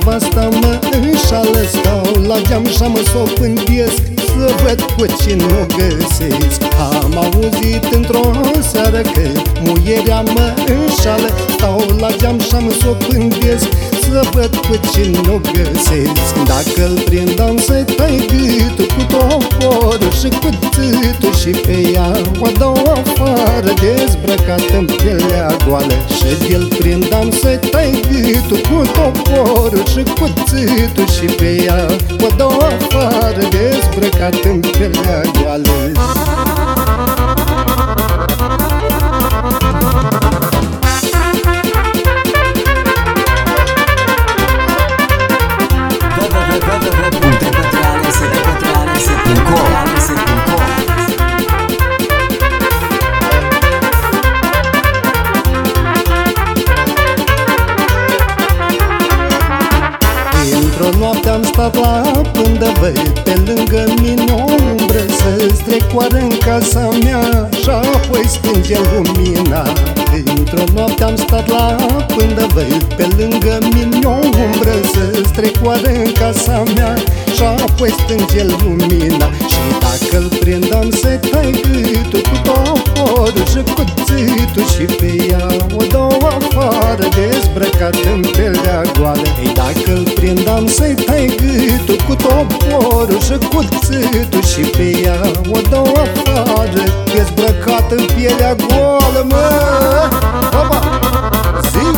nevasta mă înșală. Stau la geam și mă s-o pândesc să văd cu ce nu găsesc. Am auzit într-o seară că muierea mă înșală. Stau la geam și mă s-o pândesc să văd cu ce nu găsesc. Dacă-l prind am să-i tai gâtul cu toporul și cuțitul și pe ea o dau afară dezbrăcat în pielea goală. Și de-l prind am să-i tai gâtul cu toporul și cuțitul și pe ea o dau afară dezbrăcat în pielea goală. Într-o noapte am stat la pândăvă, pe lângă mine o umbră să strecoară în casa mea și apoi stânge lumina. Într-o noapte am stat la pândăvă, pe lângă mine o umbră să strecoară în casa mea și apoi stânge lumina. Și dacă-l prind am să-i tai gâtul cu toporul și cuțitul și pe ea o dau afară dezbrăcat în pielea goală. Ei, dacă-l prind am să-i tai gâtul cu toporul și cuțitul și pe ea o dau afară dezbrăcat în pielea goală, mă! Opa! Zi!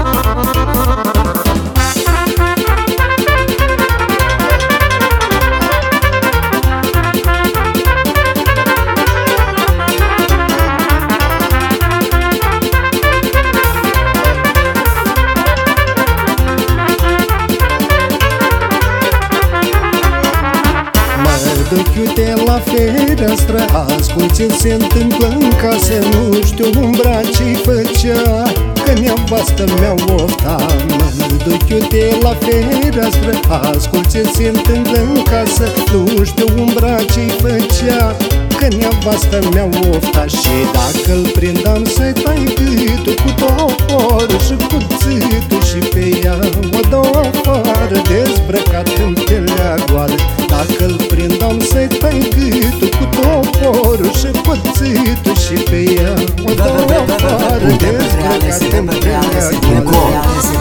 Duc iute la fereastră, ascult ce se întâmplă în casă. Nu știu umbra ce-i făcea, că nevastă mea ofta. Mă duc iute la fereastră, ascult ce se întâmplă în casă. Nu știu umbra ce-i făcea, că nevastă mea ofta. Și dacă-l prind am să-i tai gâtul cu toporul și cuțitul și pe ea o dau afară dezbrăcat în pielea goală. Dacă-l prind am să-i tai gâtul cu toporul și cuțitul și pe ea o dau afară dezbrăcat în pielea goală.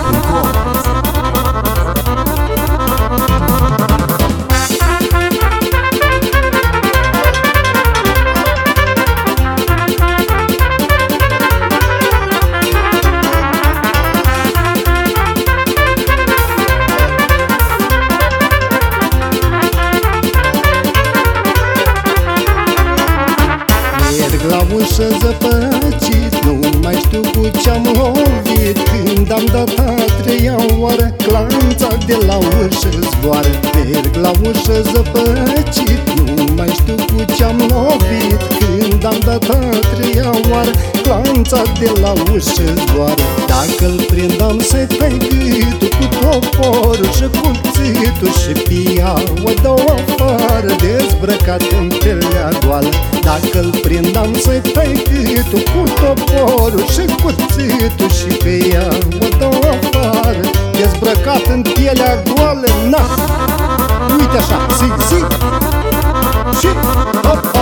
La ușă zăpăcit, nu mai știu cu ce-am lovit. Când am dat a treia oară, clanța de la ușă zboară. Merg la ușă zăpăcit, nu mai știu cu ce-am lovit. Când am dat a treia oară, clanța de la ușă zboară. Dacă-l prind am să-i tai gâtul cu toporul și cuțitul și pia o dau afară dezbrăcat în pielea goală. Dacă-l prind am să-i tai gâtul cu toporul și cuțitul și pe ea o dau afară dezbrăcat în pielea goală. Na! Uite așa, zi! Și hopa!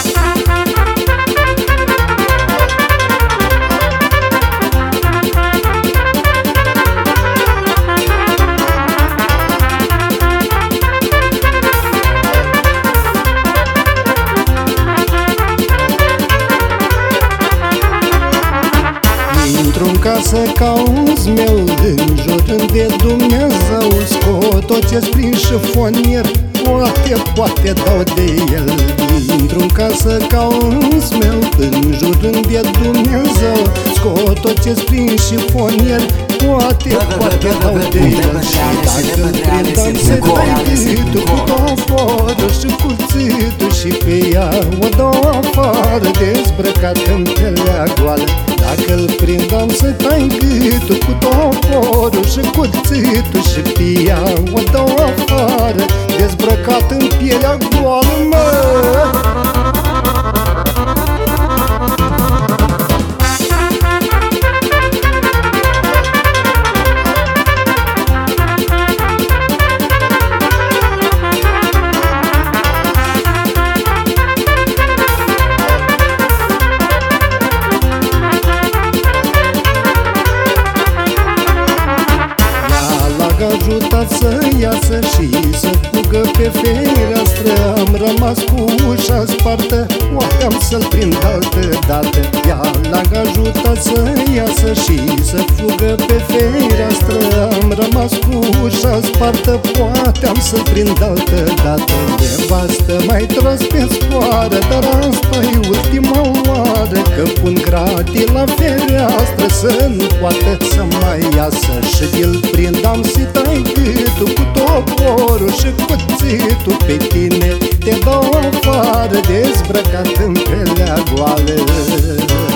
Intru-n casă cauzi meu, înjurând de Dumnezeu. Scot tot ce-s prin șifonier, poate dau de el. Intru-n casă cauzi meu, înjurând de Dumnezeu. Scot tot ce-s prin șifonier, poate dau de el. Și dacă-l prind am să-i tai gâtul cu toporul și cuțitul și pe ea o dau afară dezbrăcat în pielea goală. Dacă-l prind am să-i tai gâtul cu toporul și cuțitul și pe ea o dau afară dezbrăcat în pielea goală, mă! pe fereastră, am rămas cu ușa spartă. Poate am să-l prind altă dată. Ea l-a ajutat să iasă și să fugă pe fereastră. Am rămas cu ușa spartă, poate am să-l prind altă dată. Nevastă mai tras pe scoară, dar asta-i ultima oară, că pun gratii la fereastră să nu poată să mai iasă. Și de-l prind am să-i tai gâtul cu toporul și cuțitul. Pe tine te dau afară, dezbrăcat în pelea goală.